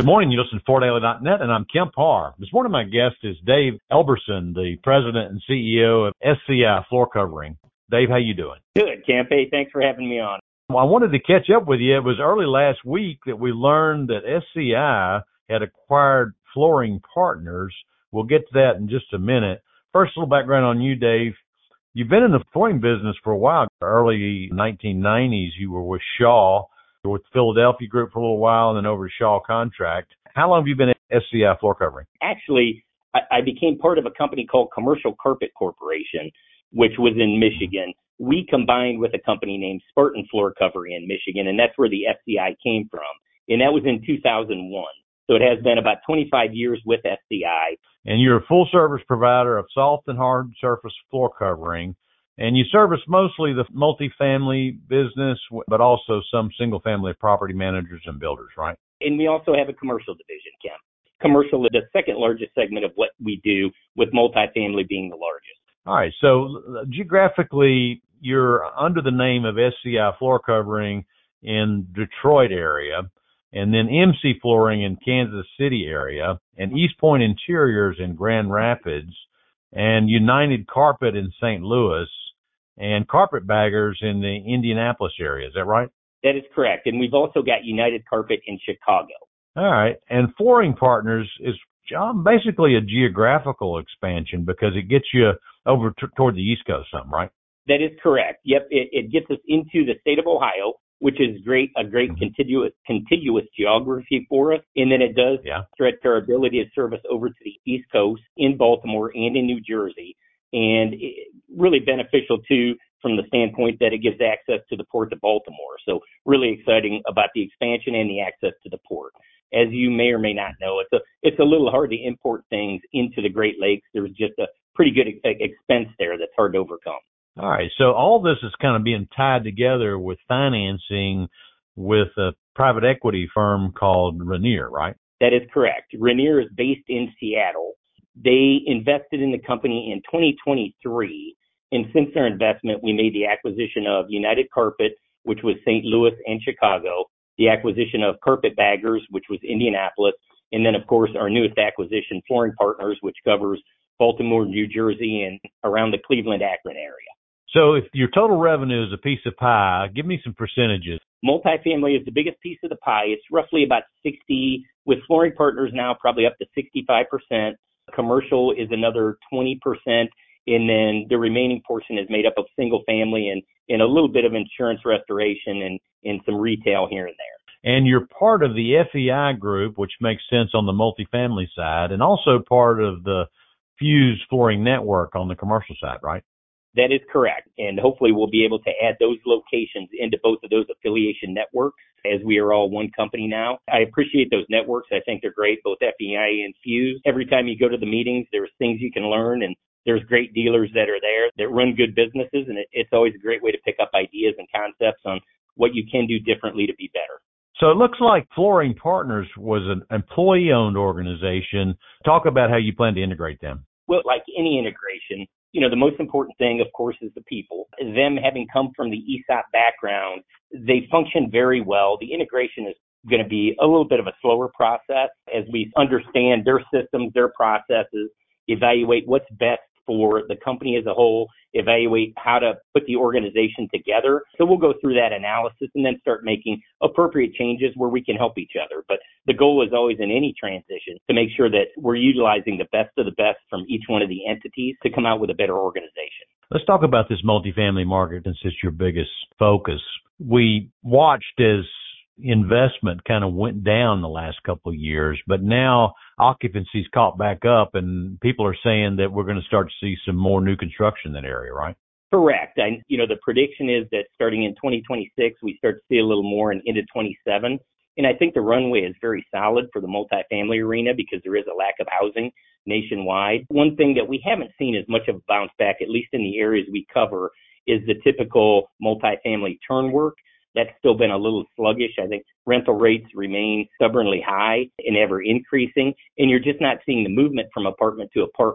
Good morning. You listen to FloorDaily.net, and I'm Kemp Harr. This morning, my guest is Dave Elberson, the president and CEO of SCI Floor Covering. Dave, how you doing? Good, Kemp. Hey, thanks for having me on. Well, I wanted to catch up with you. It was early last week that we learned that SCI had acquired Flooring Partners. We'll get to that in just a minute. First, a little background on you, Dave. You've been in the flooring business for a while. Early 1990s, you were with Shaw. You were with the Philadelphia Group for a little while and then over to Shaw Contract. How long have you been at SCI Floor Covering? Actually, I became part of a company called Commercial Carpet Corporation, which was in Michigan. We combined with a company named Spartan Floor Covering in Michigan, and that's where the SCI came from. And that was in 2001. So it has been about 25 years with SCI. And you're a full-service provider of soft and hard surface floor covering. And you service mostly the multifamily business, but also some single-family property managers and builders, right? And we also have a commercial division, Kemp. Commercial is the second largest segment of what we do, with multifamily being the largest. All right. So geographically, you're under the name of SCI Floor Covering in Detroit area, and then MC Flooring in Kansas City area, and East Point Interiors in Grand Rapids, and United Carpet in St. Louis, and Carpetbaggers in the Indianapolis area. Is that right? That is correct. And we've also got United Carpet in Chicago. All right. And Flooring Partners is basically a geographical expansion because it gets you over toward the East Coast some, right? That is correct. Yep. It gets us into the state of Ohio, which is a great contiguous geography for us. And then it does stretch our ability to service over to the East Coast in Baltimore and in New Jersey. And really beneficial, too, from the standpoint that it gives access to the port of Baltimore. So really exciting about the expansion and the access to the port. As you may or may not know, it's a little hard to import things into the Great Lakes. There's just a pretty good expense there that's hard to overcome. All right. So all this is kind of being tied together with financing with a private equity firm called Rainier, right? That is correct. Rainier is based in Seattle. They invested in the company in 2023. And since their investment, we made the acquisition of United Carpet, which was St. Louis and Chicago, the acquisition of Carpetbaggers, which was Indianapolis, and then, of course, our newest acquisition, Flooring Partners, which covers Baltimore, New Jersey, and around the Cleveland-Akron area. So if your total revenue is a piece of pie, give me some percentages. Multifamily is the biggest piece of the pie. It's roughly about 60, with Flooring Partners now probably up to 65%. Commercial is another 20%. And then the remaining portion is made up of single family and a little bit of insurance restoration and some retail here and there. And you're part of the FEI group, which makes sense on the multifamily side, and also part of the Fuse Flooring Network on the commercial side, right? That is correct. And hopefully we'll be able to add those locations into both of those affiliation networks as we are all one company now. I appreciate those networks. I think they're great, both FEI and Fuse. Every time you go to the meetings, there's things you can learn, and there's great dealers that are there that run good businesses, and it's always a great way to pick up ideas and concepts on what you can do differently to be better. So it looks like Flooring Partners was an employee-owned organization. Talk about how you plan to integrate them. Well, like any integration, the most important thing, of course, is the people. Them having come from the ESOP background, they function very well. The integration is going to be a little bit of a slower process as we understand their systems, their processes, evaluate what's best for the company as a whole, evaluate how to put the organization together. So we'll go through that analysis and then start making appropriate changes where we can help each other. But the goal is always in any transition to make sure that we're utilizing the best of the best from each one of the entities to come out with a better organization. Let's talk about this multifamily market, since it's your biggest focus. We watched as investment kind of went down the last couple of years, but now occupancy's caught back up and people are saying that we're going to start to see some more new construction in that area, right? Correct. And, the prediction is that starting in 2026, we start to see a little more and into 27. And I think the runway is very solid for the multifamily arena because there is a lack of housing nationwide. One thing that we haven't seen as much of a bounce back, at least in the areas we cover, is the typical multifamily turn work. That's still been a little sluggish. I think rental rates remain stubbornly high and ever increasing, and you're just not seeing the movement from apartment to apartment.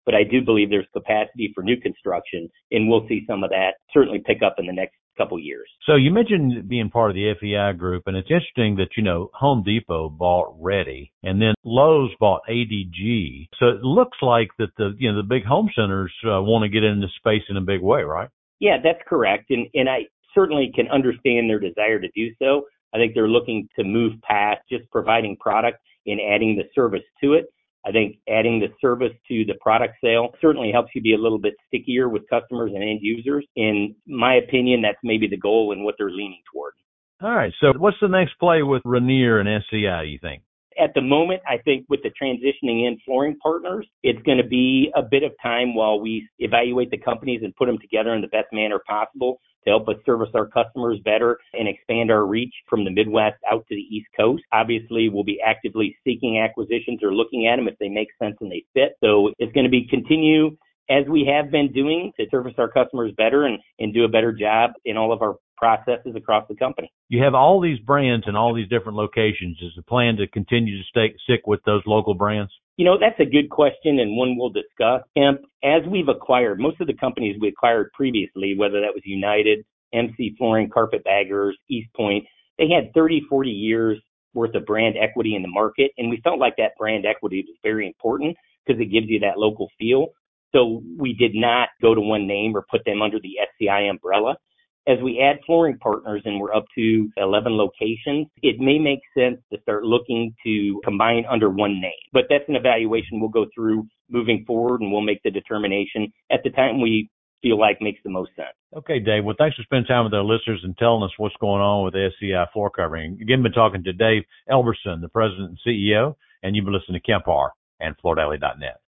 but I do believe there's capacity for new construction, and we'll see some of that certainly pick up in the next couple years. So you mentioned being part of the FEI group, and it's interesting that, Home Depot bought Ready, and then Lowe's bought ADG. So it looks like that the big home centers want to get into space in a big way, right? Yeah, that's correct. And I certainly can understand their desire to do so. I think they're looking to move past just providing product and adding the service to it. I think adding the service to the product sale certainly helps you be a little bit stickier with customers and end users. In my opinion, that's maybe the goal and what they're leaning toward. All right. So what's the next play with Ranier and SCI, you think? At the moment, I think with the transitioning in Flooring Partners, it's going to be a bit of time while we evaluate the companies and put them together in the best manner possible to help us service our customers better and expand our reach from the Midwest out to the East Coast. Obviously, we'll be actively seeking acquisitions or looking at them if they make sense and they fit. So it's going to be continue as we have been doing to service our customers better and do a better job in all of our processes across the company. You have all these brands in all these different locations. Is the plan to continue to stick with those local brands? That's a good question and one we'll discuss. Kemp, as we've acquired, most of the companies we acquired previously, whether that was United, MC Flooring, Carpetbaggers, East Point, they had 30, 40 years worth of brand equity in the market. And we felt like that brand equity was very important because it gives you that local feel. So we did not go to one name or put them under the SCI umbrella. As we add Flooring Partners and we're up to 11 locations, it may make sense to start looking to combine under one name. But that's an evaluation we'll go through moving forward, and we'll make the determination at the time we feel like makes the most sense. Okay, Dave. Well, thanks for spending time with our listeners and telling us what's going on with SCI Floor Covering. Again, been talking to Dave Elberson, the president and CEO, and you've been listening to Kemp Harr and FloorDaily.net.